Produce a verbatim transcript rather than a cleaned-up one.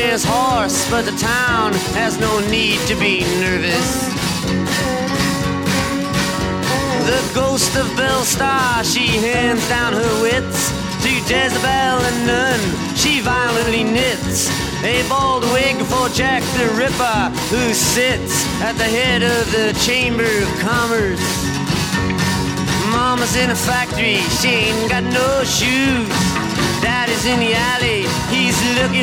his horse, but the town has no need to be nervous. The ghost of Belle Star, she hands down her wits to Jezebel and Nun, she violently knits a bald wig for Jack the Ripper, who sits at the head of the Chamber of Commerce. Mama's in a factory, she ain't got no shoes. Daddy's in the alley, he's looking